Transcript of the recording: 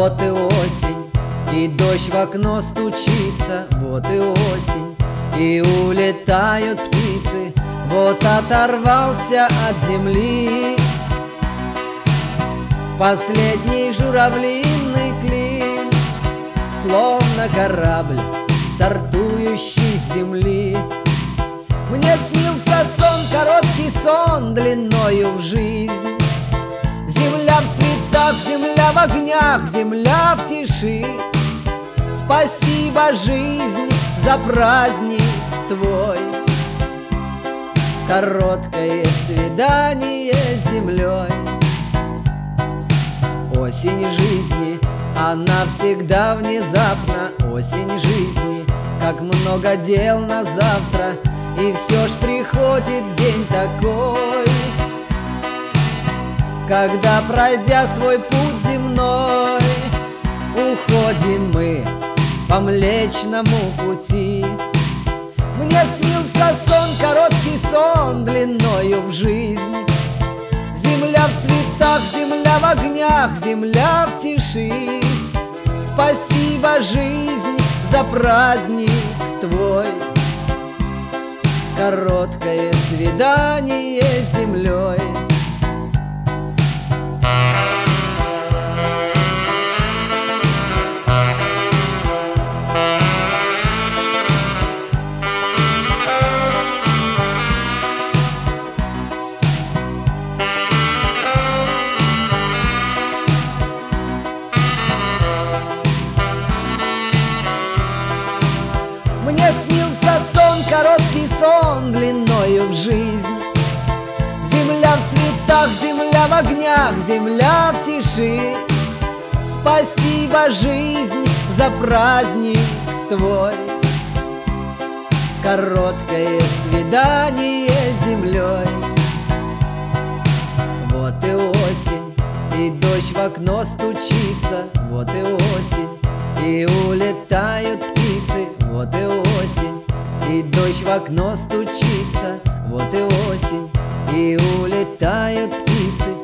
Вот и осень, и дождь в окно стучится. Вот и осень, и улетают птицы. Вот оторвался от земли последний журавлиный клин, словно корабль, стартующий с земли. Мне снился сон, короткий сон, длиною в жизнь. Земля в цветах, земля в огнях, земля в тиши. Спасибо, жизнь, за праздник твой. Короткое свидание с землей. Осень жизни, она всегда внезапна. Осень жизни, как много дел на завтра. И все ж приходит день такой, когда, пройдя свой путь земной, уходим мы по Млечному пути. Мне снился сон, короткий сон, длиною в жизнь. Земля в цветах, земля в огнях, земля в тиши. Спасибо, жизнь, за праздник твой. Короткое свидание с землей. Мне снился сон, короткий сон, длиною в жизнь. Земля в цветах, земля в огнях, земля в тиши. Спасибо, жизнь, за праздник твой. Короткое свидание с землей. Вот и осень, и дождь в окно стучится. Вот и осень, и улетают птицы. Вот и осень, и дождь в окно стучится. Вот и осень, и улетают птицы.